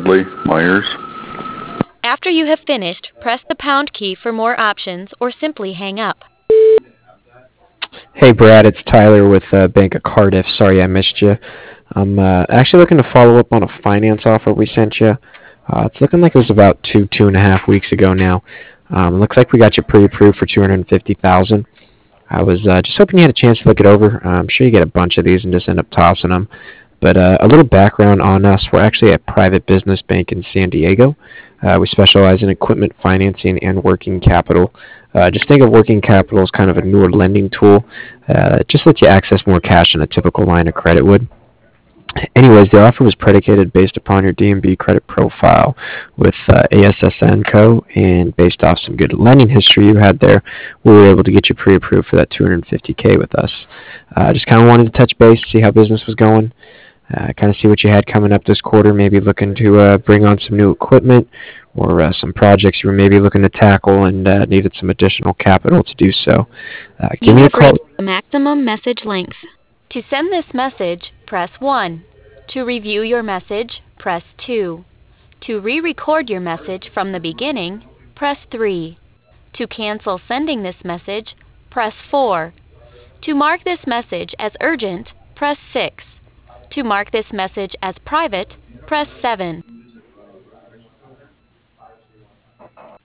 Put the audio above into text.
Bradley Myers. After you have finished, press the pound key for more options or simply hang up. Hey Brad, it's Tyler with Bank of Cardiff. Sorry I missed you. I'm actually looking to follow up on a finance offer we sent you. It's looking like it was about 2.5 weeks ago now. Looks like we got you pre-approved for 250,000. I was just hoping you had a chance to look it over. I'm sure you get a bunch of these and just end up tossing them. But a little background on us: we're actually a private business bank in San Diego. We specialize in equipment financing and working capital. Just think of working capital as kind of a newer lending tool. It just lets you access more cash than a typical line of credit would. Anyways, the offer was predicated based upon your D&B credit profile with ASSN Co. and based off some good lending history you had there, we were able to get you pre-approved for that 250K with us. Just kind of wanted to touch base, see how business was going, kind of see what you had coming up this quarter, maybe looking to bring on some new equipment or some projects you were maybe looking to tackle and needed some additional capital to do so. Give You me a have call. reached the maximum message length. To send this message, press 1. To review your message, press 2. To re-record your message from the beginning, press 3. To cancel sending this message, press 4. To mark this message as urgent, press 6. To mark this message as private, press 7.